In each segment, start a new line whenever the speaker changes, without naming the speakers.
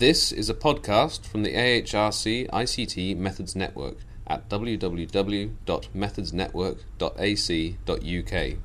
This is a podcast from the AHRC ICT Methods Network at www.methodsnetwork.ac.uk.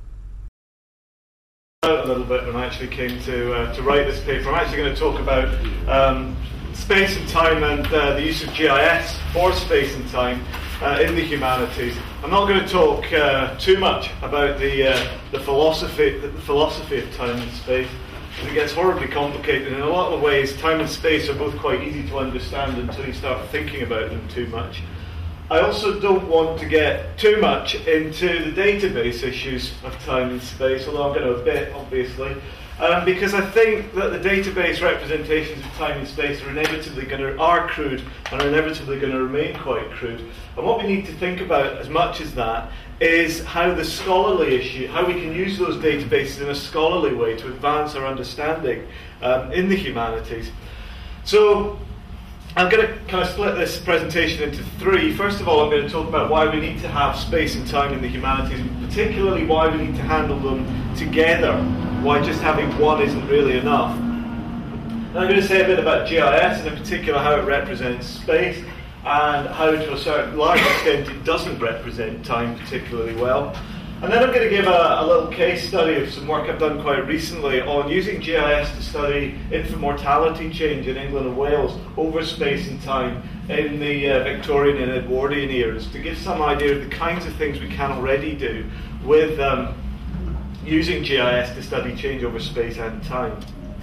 A little bit when I actually came to write this paper. I'm actually going to talk about space and time and the use of GIS for space and time in the humanities. I'm not going to talk too much about the philosophy of time and space. It gets horribly complicated. In a lot of ways, time and space are both quite easy to understand until you start thinking about them too much. I also don't want to get too much into the database issues of time and space, although I'm going to a bit, obviously, because I think that the database representations of time and space are crude and are inevitably going to remain quite crude. And what we need to think about as much as that is how the scholarly issue, how we can use those databases in a scholarly way to advance our understanding in the humanities. So I'm going to kind of split this presentation into three. First of all, I'm going to talk about why we need to have space and time in the humanities, and particularly why we need to handle them together, why just having one isn't really enough. And I'm going to say a bit about GIS, and in particular how it represents space, and how to a certain large extent it doesn't represent time particularly well. And then I'm going to give a little case study of some work I've done quite recently on using GIS to study infant mortality change in England and Wales over space and time in the Victorian and Edwardian eras, to give some idea of the kinds of things we can already do with using GIS to study change over space and time.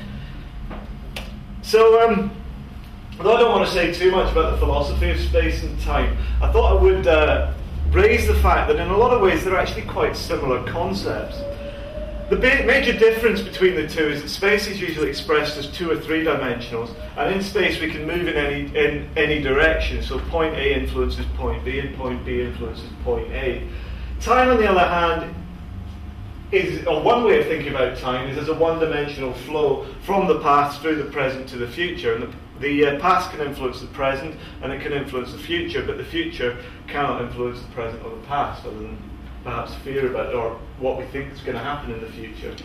So, although I don't want to say too much about the philosophy of space and time, I thought I would raise the fact that in a lot of ways they're actually quite similar concepts. The major difference between the two is that space is usually expressed as 2 or 3 dimensionals, and in space we can move in any direction. So point A influences point B, and point B influences point A. Time, on the other hand, one way of thinking about time is as a one-dimensional flow from the past through the present to the future. And the past can influence the present, and it can influence the future, but the future cannot influence the present or the past, other than perhaps fear about or what we think is going to happen in the future.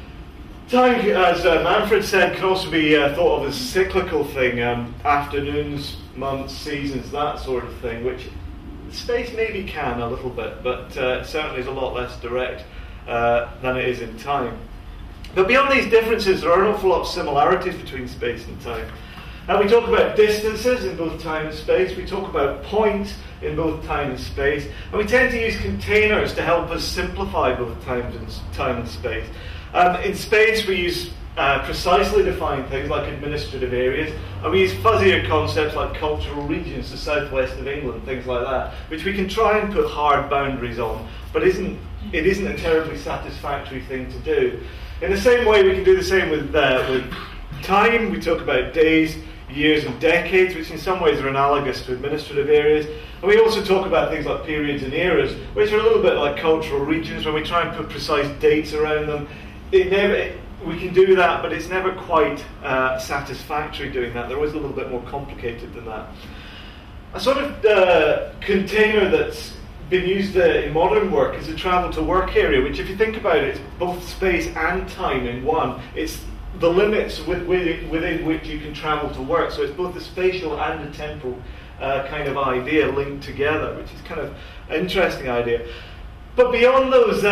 Time, as Manfred said, can also be thought of as a cyclical thing, afternoons, months, seasons, that sort of thing, which space maybe can a little bit, but certainly is a lot less direct than it is in time. But beyond these differences, there are an awful lot of similarities between space and time. And we talk about distances in both time and space, we talk about points in both time and space, and we tend to use containers to help us simplify both time and space. In space we use precisely defined things like administrative areas, and we use fuzzier concepts like cultural regions, the southwest of England, things like that, which we can try and put hard boundaries on, but it isn't a terribly satisfactory thing to do. In the same way, we can do the same with time. We talk about days, years and decades, which in some ways are analogous to administrative areas. And we also talk about things like periods and eras, which are a little bit like cultural regions, where we try and put precise dates around them. We can do that, but it's never quite satisfactory doing that. They're always a little bit more complicated than that. A sort of container that's been used in modern work is a travel to work area, which if you think about it, it's both space and time in one. It's the limits within which you can travel to work. So it's both a spatial and a temporal kind of idea linked together, which is kind of an interesting idea. But beyond those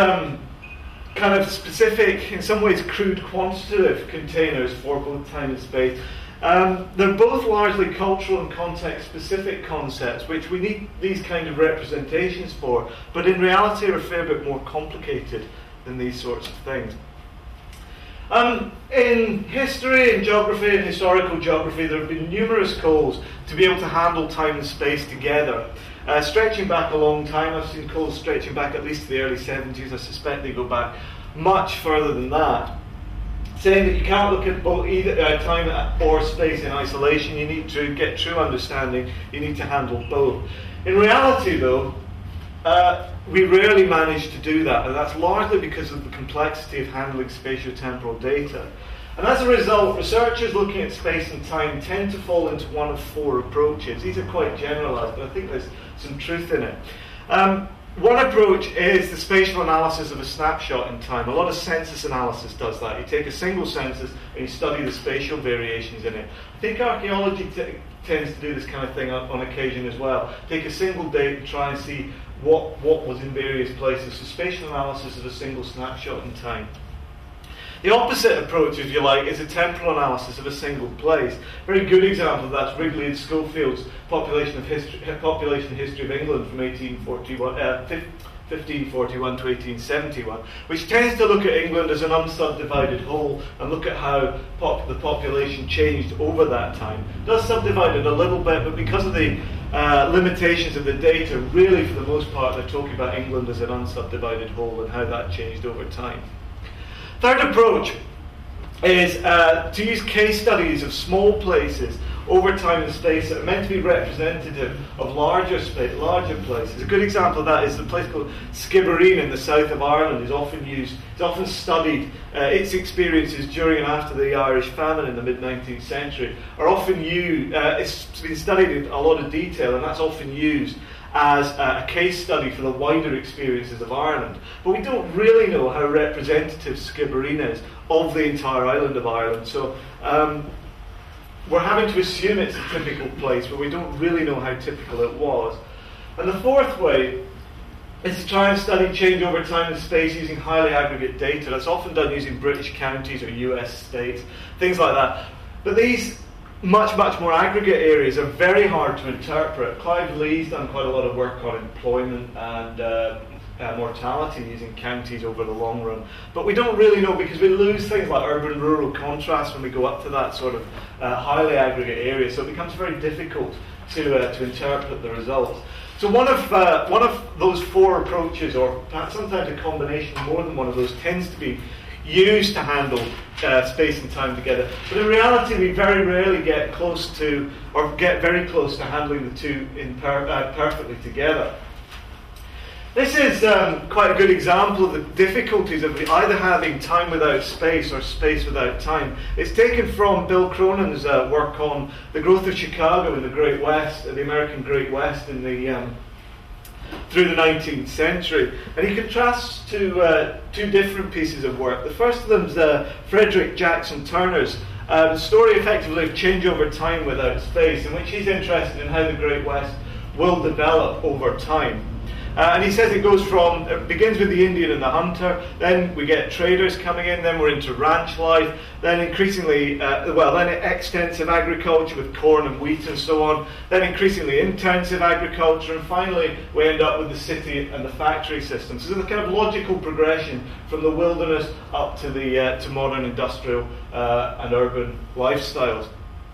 kind of specific, in some ways crude quantitative containers for both time and space, they're both largely cultural and context-specific concepts, which we need these kind of representations for, but in reality are a fair bit more complicated than these sorts of things. In history and geography and historical geography, there have been numerous calls to be able to handle time and space together. Stretching back a long time, I've seen calls stretching back at least to the early 70s. I suspect they go back much further than that, saying that you can't look at both either time or space in isolation. You need to get true understanding. You need to handle both. In reality, though, we rarely manage to do that, and that's largely because of the complexity of handling spatiotemporal data. And as a result, researchers looking at space and time tend to fall into one of 4 approaches. These are quite generalised, but I think there's some truth in it. One approach is the spatial analysis of a snapshot in time. A lot of census analysis does that. You take a single census and you study the spatial variations in it. I think archaeology tends to do this kind of thing on occasion as well. Take a single date and try and see what was in various places. So spatial analysis of a single snapshot in time. The opposite approach, if you like, is a temporal analysis of a single place. A very good example of that is Wrigley and Schofield's population history of England from 1541 to 1871, which tends to look at England as an unsubdivided whole and look at how the population changed over that time. It does subdivide it a little bit, but because of the limitations of the data, really for the most part they're talking about England as an unsubdivided whole and how that changed over time. Third approach is to use case studies of small places over time and space that are meant to be representative of larger places. A good example of that is the place called Skibbereen in the south of Ireland. It's often studied. Its experiences during and after the Irish famine in the mid-19th century are often used. It's been studied in a lot of detail, and that's often used as a case study for the wider experiences of Ireland. But we don't really know how representative Skibbereen is of the entire island of Ireland. So we're having to assume it's a typical place, but we don't really know how typical it was. And the fourth way is to try and study change over time and space using highly aggregate data. That's often done using British counties or US states, things like that. But these much more aggregate areas are very hard to interpret. Clive Lee's done quite a lot of work on employment and mortality using counties over the long run. But we don't really know because we lose things like urban-rural contrast when we go up to that sort of highly aggregate area. So it becomes very difficult to interpret the results. So one of those four approaches, or perhaps sometimes a combination of more than one of those, tends to be used to handle space and time together. But in reality, we very rarely get close to, or get very close to handling the two perfectly together. This is quite a good example of the difficulties of either having time without space or space without time. It's taken from Bill Cronin's work on the growth of Chicago in the Great West, the American Great West in the through the 19th century, and he contrasts two different pieces of work. The first of them is Frederick Jackson Turner's story, effectively, of change over time without space, in which he's interested in how the Great West will develop over time. And he says it begins with the Indian and the hunter, then we get traders coming in, then we're into ranch life, then increasingly, then extensive agriculture with corn and wheat and so on, then increasingly intensive agriculture, and finally we end up with the city and the factory system. So there's a kind of logical progression from the wilderness up to to modern industrial and urban lifestyles.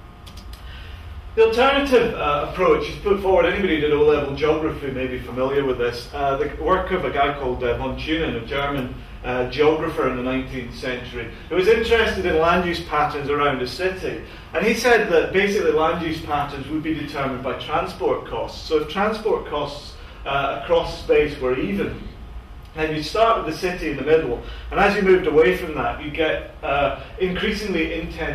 The alternative approach is put forward. Anybody who did O-level geography may be familiar with this. The work of a guy called von Thünen, a German geographer in the 19th century, who was interested in land use patterns around a city. And he said that basically land use patterns would be determined by transport costs. So if transport costs across space were even, then you start with the city in the middle, and as you moved away from that, you get increasingly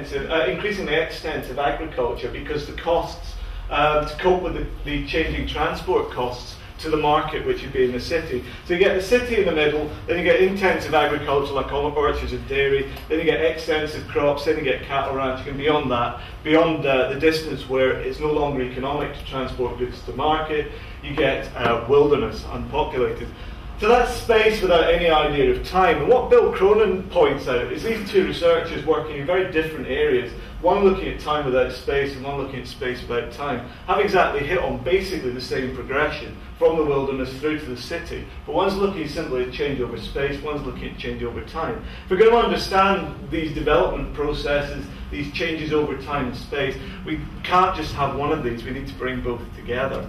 extensive agriculture, because the costs to cope with the changing transport costs to the market, which would be in the city. So you get the city in the middle, then you get intensive agriculture like olive orchards and dairy, then you get extensive crops, then you get cattle ranching, and beyond that, beyond the distance where it's no longer economic to transport goods to market, you get wilderness, unpopulated. So that's space without any idea of time. And what Bill Cronin points out is these two researchers working in very different areas, one looking at time without space and one looking at space without time, have exactly hit on basically the same progression from the wilderness through to the city. But one's looking simply at change over space, one's looking at change over time. If we're going to understand these development processes, these changes over time and space, we can't just have one of these, we need to bring both together.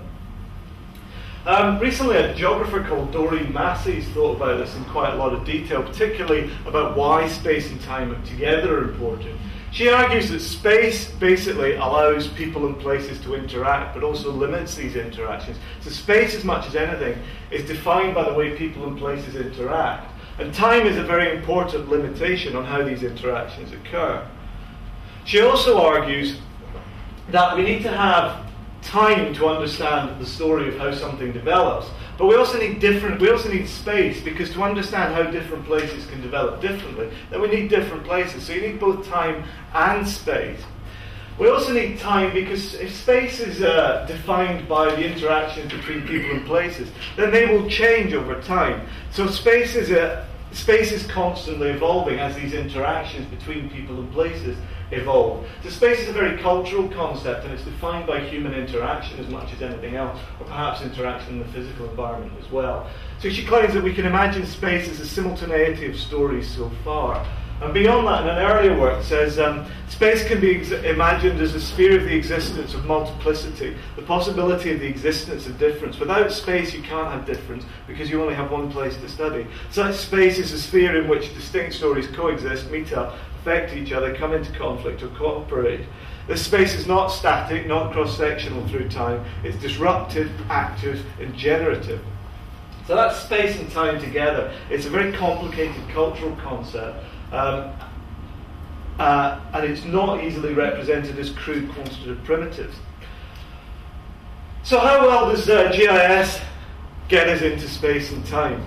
Recently, a geographer called Doreen Massey's thought about this in quite a lot of detail, particularly about why space and time together are important. She argues that space basically allows people and places to interact, but also limits these interactions. So space, as much as anything, is defined by the way people and places interact. And time is a very important limitation on how these interactions occur. She also argues that we need to have time to understand the story of how something develops, But we also need space, because to understand how different places can develop differently, then we need different places. So you need both time and space. We also need time, because if space is defined by the interactions between people and places, then they will change over time. So space is constantly evolving as these interactions between people and places evolve. So space is a very cultural concept, and it's defined by human interaction as much as anything else, or perhaps interaction in the physical environment as well. So she claims that we can imagine space as a simultaneity of stories so far. And beyond that, in an earlier work, says space can be imagined as a sphere of the existence of multiplicity, the possibility of the existence of difference. Without space, you can't have difference, because you only have one place to study. Such space is a sphere in which distinct stories coexist, meet up, affect each other, come into conflict, or cooperate. This space is not static, not cross-sectional through time. It's disruptive, active, and generative. So that's space and time together. It's a very complicated cultural concept. And it's not easily represented as crude quantitative primitives. So how well does GIS get us into space and time?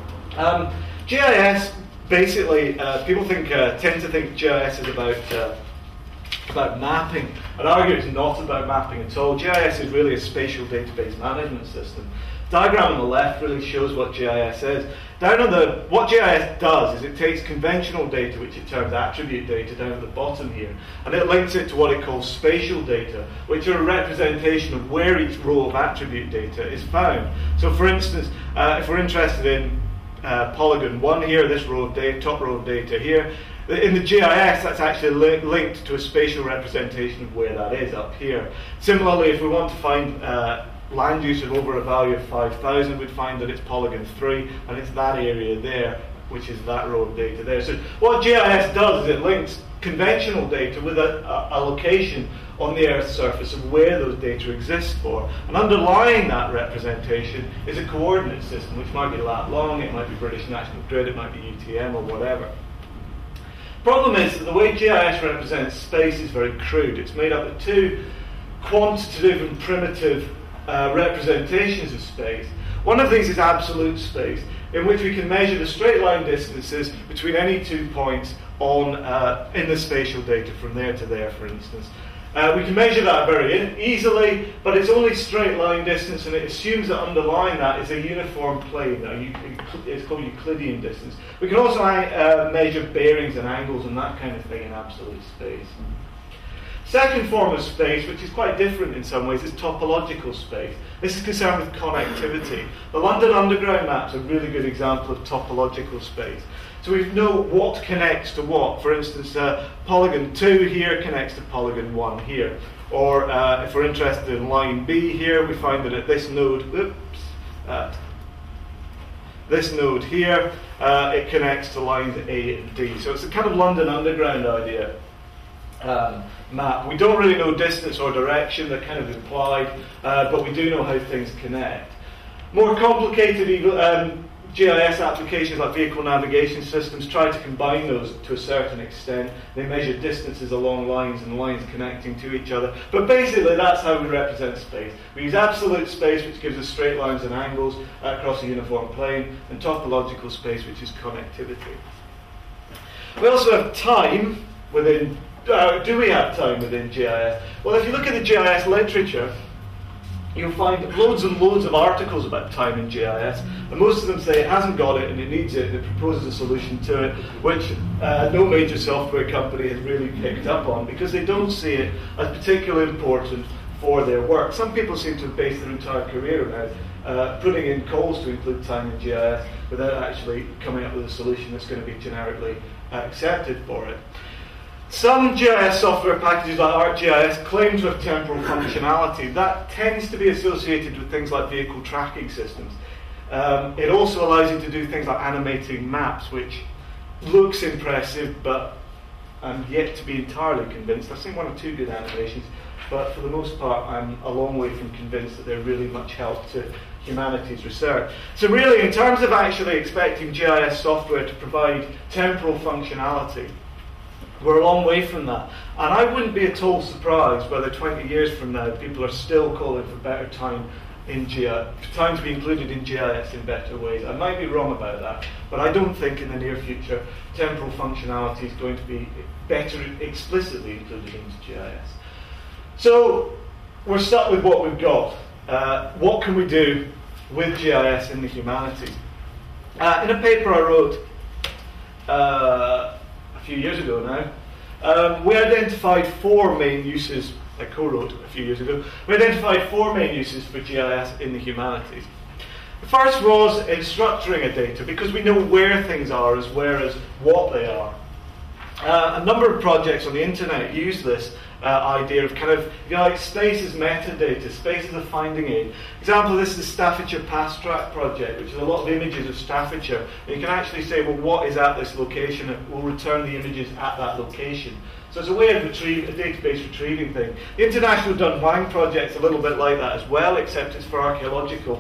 GIS, basically, people tend to think GIS is about mapping. I'd argue it's not about mapping at all. GIS is really a spatial database management system. The diagram on the left really shows what GIS is. What GIS does is it takes conventional data, which it terms attribute data, down at the bottom here, and it links it to what it calls spatial data, which are a representation of where each row of attribute data is found. So for instance, if we're interested in polygon 1 here, this row of data, top row of data here, in the GIS, that's actually linked to a spatial representation of where that is, up here. Similarly, if we want to find land use of over a value of 5,000, we'd find that it's polygon 3, and it's that area there, which is that row of data there. So what GIS does is it links conventional data with a location on the Earth's surface of where those data exist for. And underlying that representation is a coordinate system, which might be lat long, it might be British National Grid, it might be UTM, or whatever. Problem is that the way GIS represents space is very crude. It's made up of two quantitative and primitive representations of space. One of these is absolute space, in which we can measure the straight line distances between any 2 points in the spatial data from there to there, for instance. We can measure that very easily, but it's only straight line distance, and it assumes that underlying that is a uniform plane. It's called Euclidean distance. We can also measure bearings and angles and that kind of thing in absolute space. Second form of space, which is quite different in some ways, is topological space. This is concerned with connectivity. The London Underground map's a really good example of topological space. So we know what connects to what. For instance, polygon 2 here connects to polygon 1 here. Or if we're interested in line B here, we find that at this node, here, it connects to lines A and D. So it's a kind of London Underground idea. Map. We don't really know distance or direction, they're kind of implied, but we do know how things connect. More complicated GIS applications like vehicle navigation systems try to combine those to a certain extent. They measure distances along lines and lines connecting to each other. But basically that's how we represent space. We use absolute space, which gives us straight lines and angles across a uniform plane, and topological space, which is connectivity. We also have time within do we have time within GIS? Well, if you look at the GIS literature, you'll find loads and loads of articles about time in GIS, and most of them say it hasn't got it and it needs it, and it proposes a solution to it, which no major software company has really picked up on, because they don't see it as particularly important for their work. Some people seem to have based their entire career around putting in calls to include time in GIS without actually coming up with a solution that's going to be generically accepted for it. Some GIS software packages like ArcGIS claim to have temporal functionality. That tends to be associated with things like vehicle tracking systems. It also allows you to do things like animating maps, which looks impressive, but I'm yet to be entirely convinced. I've seen one or two good animations, but for the most part I'm a long way from convinced that they're really much help to humanities research. So really, in terms of actually expecting GIS software to provide temporal functionality, we're a long way from that. And I wouldn't be at all surprised whether 20 years from now people are still calling for better time in time to be included in GIS in better ways. I might be wrong about that, but I don't think in the near future temporal functionality is going to be better explicitly included into GIS. So we're stuck with what we've got. What can we do with GIS in the humanities? In a paper I wrote a few years ago now, we identified 4 main uses. I co-wrote a few years ago. We identified 4 main uses for GIS in the humanities. The first was in structuring a data, because we know where things are as well as what they are. A number of projects on the internet use this idea of kind of, if you like, space as metadata, space as a finding aid. Example, this is the Staffordshire Pass Track project, which is a lot of images of Staffordshire. And you can actually say, well, what is at this location? It will return the images at that location. So it's a way of a database retrieving thing. The International Dunhuang project is a little bit like that as well, except it's for archaeological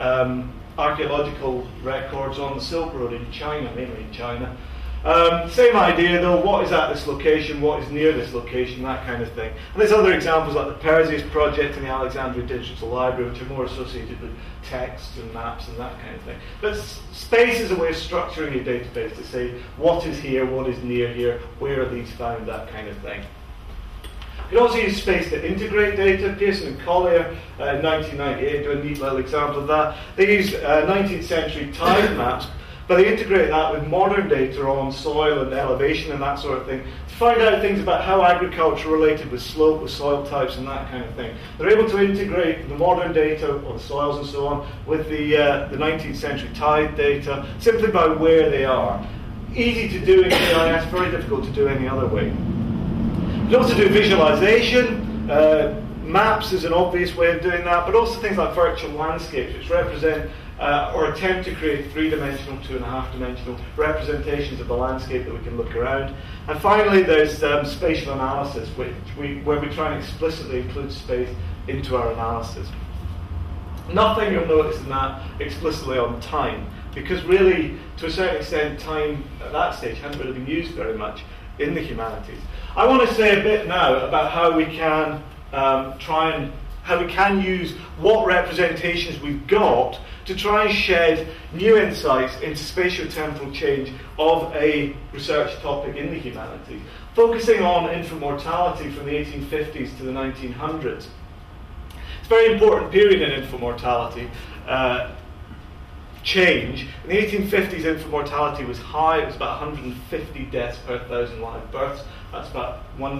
records on the Silk Road in China, mainly in China. Same idea though, what is at this location, what is near this location, that kind of thing. And there's other examples like the Perseus project and the Alexandria Digital Library, which are more associated with text and maps and that kind of thing. But space is a way of structuring your database to say what is here, what is near here, where are these found, that kind of thing. You can also use space to integrate data. Pearson and Collier in 1998 do a neat little example of that. They use 19th century tide maps, but they integrate that with modern data on soil and elevation and that sort of thing to find out things about how agriculture related with slope, with soil types and that kind of thing. They're able to integrate the modern data on soils and so on with the 19th century tide data simply by where they are. Easy to do in GIS, very difficult to do any other way. You can also do visualization. Maps is an obvious way of doing that, but also things like virtual landscapes, which represent or attempt to create 3-dimensional, 2.5-dimensional representations of the landscape that we can look around. And finally, there's spatial analysis, where we try and explicitly include space into our analysis. Nothing you'll notice in that explicitly on time, because really, to a certain extent, time at that stage hasn't really been used very much in the humanities. I want to say a bit now about how we can how we can use what representations we've got to try and shed new insights into spatio-temporal change of a research topic in the humanities, focusing on infant mortality from the 1850s to the 1900s. It's a very important period in infant mortality change. In the 1850s, infant mortality was high. It was about 150 deaths per 1,000 live births. That's about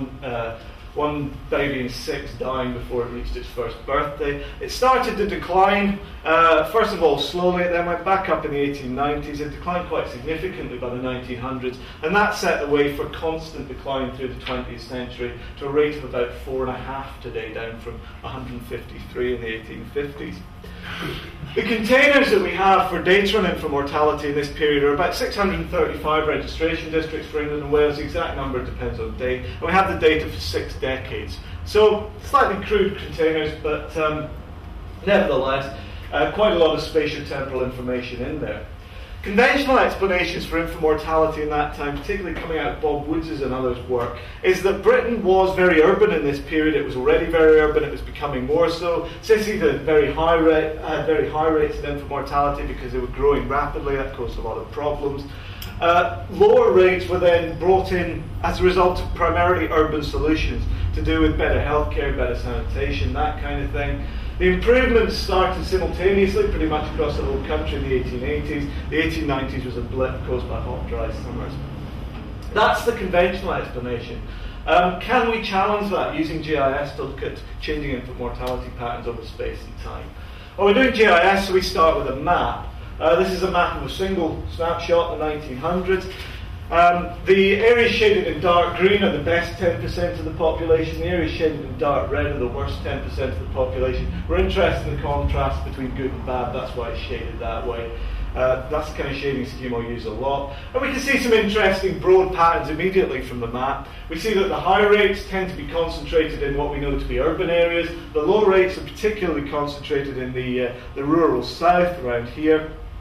one baby in 6 dying before it reached its first birthday. It started to decline, first of all slowly, it then went back up in the 1890s. It declined quite significantly by the 1900s, and that set the way for constant decline through the 20th century to a rate of about 4.5 today, down from 153 in the 1850s. The containers that we have for data on infant mortality in this period are about 635 registration districts for England and Wales. The exact number depends on date. And we have the data for 6 decades. So, slightly crude containers, but nevertheless, quite a lot of spatio-temporal information in there. Conventional explanations for infant mortality in that time, particularly coming out of Bob Woods' and others' work, is that Britain was very urban in this period. It was already very urban. It was becoming more so. Cities had very high rates of infant mortality because they were growing rapidly. That caused a lot of problems. Lower rates were then brought in as a result of primarily urban solutions to do with better healthcare, better sanitation, that kind of thing. The improvements started simultaneously pretty much across the whole country in the 1880s. The 1890s was a blip caused by hot, dry summers. That's the conventional explanation. Can we challenge that using GIS to look at changing infant mortality patterns over space and time? Well, we're doing GIS, so we start with a map. This is a map of a single snapshot in the 1900s. The areas shaded in dark green are the best 10% of the population. The areas shaded in dark red are the worst 10% of the population. We're interested in the contrast between good and bad. That's why it's shaded that way. That's the kind of shading scheme I'll use a lot. And we can see some interesting broad patterns immediately from the map. We see that the high rates tend to be concentrated in what we know to be urban areas. The low rates are particularly concentrated in the rural south around here.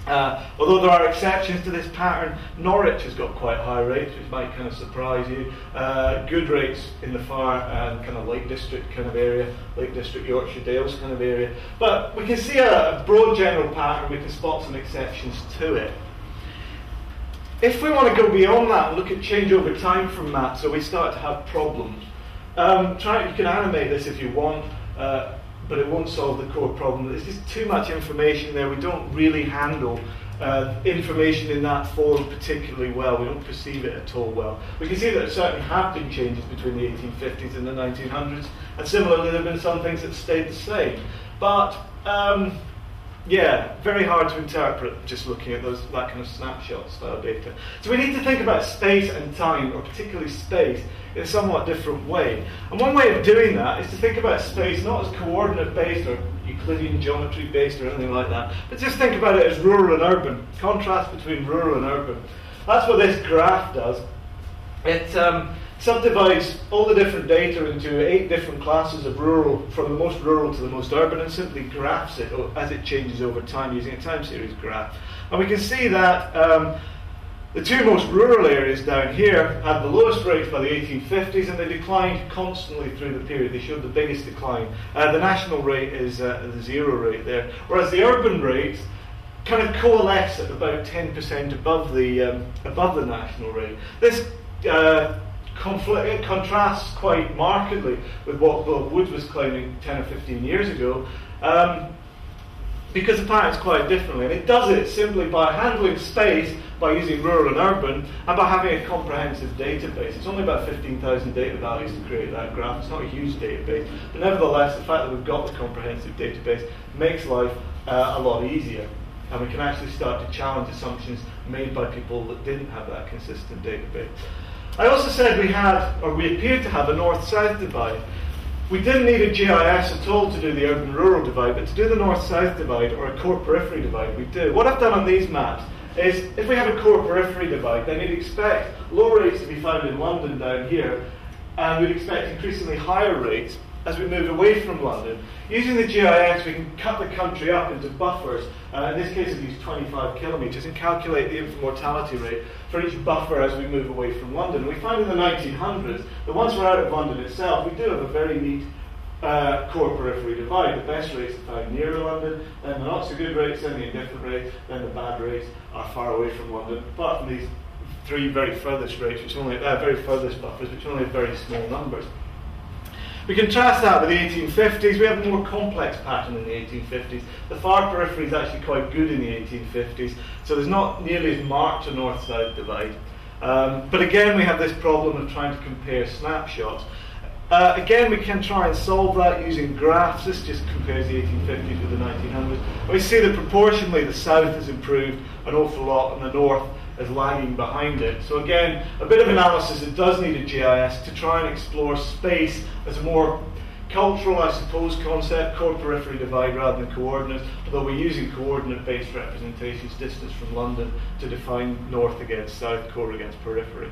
Although there are exceptions to this pattern, Norwich has got quite high rates, which might kind of surprise you. Good rates in the far kind of Lake District kind of area, Lake District, Yorkshire Dales kind of area. But we can see a broad general pattern, we can spot some exceptions to it. If we want to go beyond that and look at change over time from that, so we start to have problems. You can animate this if you want, but it won't solve the core problem. There's just too much information there. We don't really handle information in that form particularly well. We don't perceive it at all well. We can see that there certainly have been changes between the 1850s and the 1900s, and similarly there have been some things that stayed the same. But very hard to interpret just looking at that kind of snapshot style data. So we need to think about space and time, or particularly space, in a somewhat different way. And one way of doing that is to think about space not as coordinate based or Euclidean geometry based or anything like that, but just think about it as rural and urban, contrast between rural and urban. That's what this graph does. It subdivides all the different data into 8 different classes of rural, from the most rural to the most urban, and simply graphs it as it changes over time using a time series graph. And we can see that the 2 most rural areas down here had the lowest rates by the 1850s, and they declined constantly through the period. They showed the biggest decline. The national rate is the 0 rate there, whereas the urban rates kind of coalesce at about 10% above the national rate. This it contrasts quite markedly with what Bob Woods was claiming 10 or 15 years ago, because the pattern's quite differently. And it does it simply by handling space, by using rural and urban, and by having a comprehensive database. It's only about 15,000 data values to create that graph. It's not a huge database, but nevertheless, the fact that we've got the comprehensive database makes life a lot easier. And we can actually start to challenge assumptions made by people that didn't have that consistent database. I also said we appeared to have a north-south divide. We didn't need a GIS at all to do the urban-rural divide, but to do the north-south divide, or a core-periphery divide, we do. What I've done on these maps is, if we have a core-periphery divide, then you'd expect low rates to be found in London down here, and we'd expect increasingly higher rates as we move away from London. Using the GIS, we can cut the country up into buffers. In this case, I've used 25 kilometres, and calculate the infant mortality rate for each buffer as we move away from London. We found in the 1900s that once we're out of London itself, we do have a very neat core periphery divide. The best rates are found near London, then the not so good rates, then the indifferent rates, then the bad rates are far away from London, apart from these 3 very furthest rates, very furthest buffers, which only have very small numbers. We contrast that with the 1850s. We have a more complex pattern in the 1850s. The far periphery is actually quite good in the 1850s, so there's not nearly as marked a north-south divide. But again, we have this problem of trying to compare snapshots. Again, we can try and solve that using graphs. This just compares the 1850s with the 1900s. We see that proportionally the south has improved an awful lot and the north is lagging behind it. So again, a bit of analysis. It does need a GIS to try and explore space as a more cultural, I suppose, concept, core periphery divide rather than coordinates, although we're using coordinate-based representations, distance from London, to define north against south, core against periphery.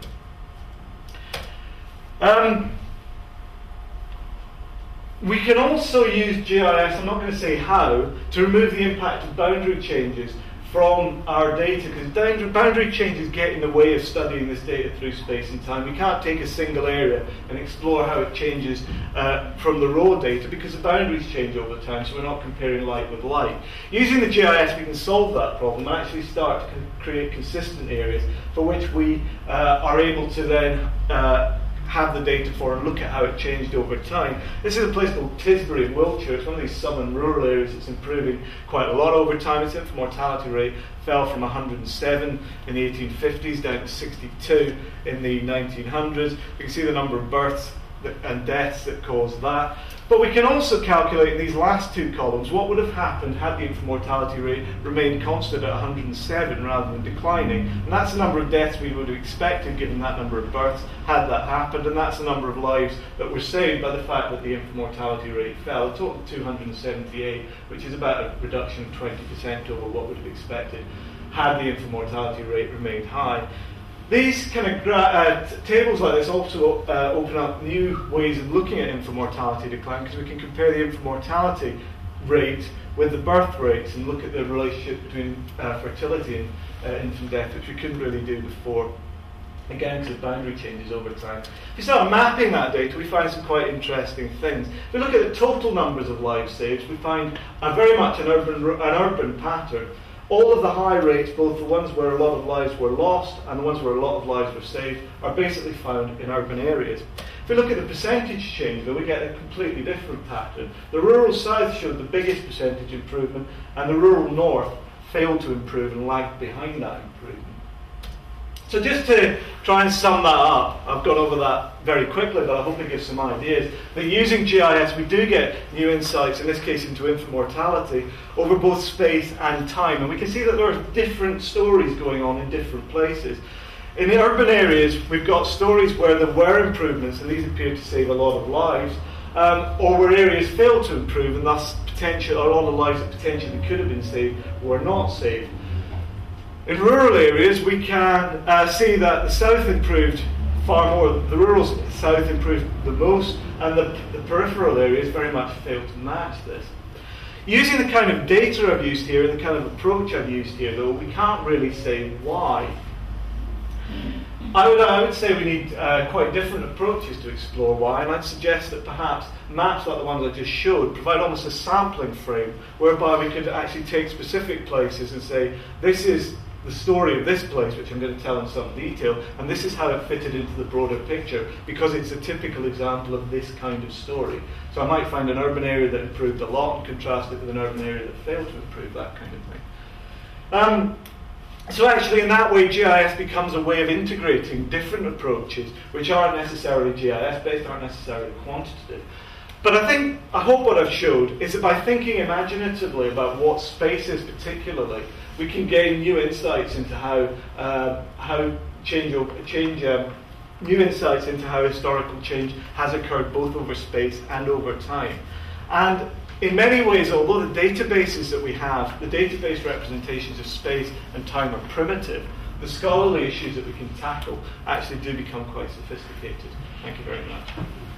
We can also use GIS, I'm not going to say how, to remove the impact of boundary changes from our data, because boundary changes get in the way of studying this data through space and time. We can't take a single area and explore how it changes from the raw data, because the boundaries change over time, so we're not comparing light with light. Using the GIS, we can solve that problem and actually start to create consistent areas for which we are able to then have the data for and look at how it changed over time. This is a place called Tisbury in Wiltshire. It's one of these southern rural areas that's improving quite a lot over time. Its infant mortality rate fell from 107 in the 1850s down to 62 in the 1900s. You can see the number of births and deaths that caused that. But we can also calculate in these last 2 columns what would have happened had the infant mortality rate remained constant at 107 rather than declining. And that's the number of deaths we would have expected given that number of births had that happened, and that's the number of lives that were saved by the fact that the infant mortality rate fell. A total of 278, which is about a reduction of 20% over what would have expected had the infant mortality rate remained high. These kind of tables like this also open up new ways of looking at infant mortality decline, because we can compare the infant mortality rate with the birth rates and look at the relationship between fertility and infant death, which we couldn't really do before. Again, because of boundary changes over time. If we start mapping that data, we find some quite interesting things. If we look at the total numbers of lives saved, we find very much an urban pattern. All of the high rates, both the ones where a lot of lives were lost and the ones where a lot of lives were saved, are basically found in urban areas. If we look at the percentage change, though, we get a completely different pattern. The rural south showed the biggest percentage improvement, and the rural north failed to improve and lagged behind that improvement. So just to try and sum that up, I've gone over that very quickly, but I hope it gives some ideas, that using GIS we do get new insights, in this case into infant mortality, over both space and time. And we can see that there are different stories going on in different places. In the urban areas, we've got stories where there were improvements, and these appear to save a lot of lives, or where areas failed to improve, and thus a lot of lives that potentially could have been saved were not saved. In rural areas, we can see that the south improved far more. The rural south improved the most, and the peripheral areas very much failed to match this. Using the kind of data I've used here and the kind of approach I've used here, though, we can't really say why. I would say we need quite different approaches to explore why, and I'd suggest that perhaps maps like the ones I just showed provide almost a sampling frame whereby we could actually take specific places and say, this is the story of this place, which I'm going to tell in some detail, and this is how it fitted into the broader picture, because it's a typical example of this kind of story. So I might find an urban area that improved a lot and contrast it with an urban area that failed to improve, that kind of thing. So actually in that way GIS becomes a way of integrating different approaches which aren't necessarily GIS based, aren't necessarily quantitative. But I hope what I've showed is that by thinking imaginatively about what space is particularly, we can gain new insights into new insights into how historical change has occurred both over space and over time. And in many ways, although the databases that we have, the database representations of space and time are primitive, the scholarly issues that we can tackle actually do become quite sophisticated. Thank you very much.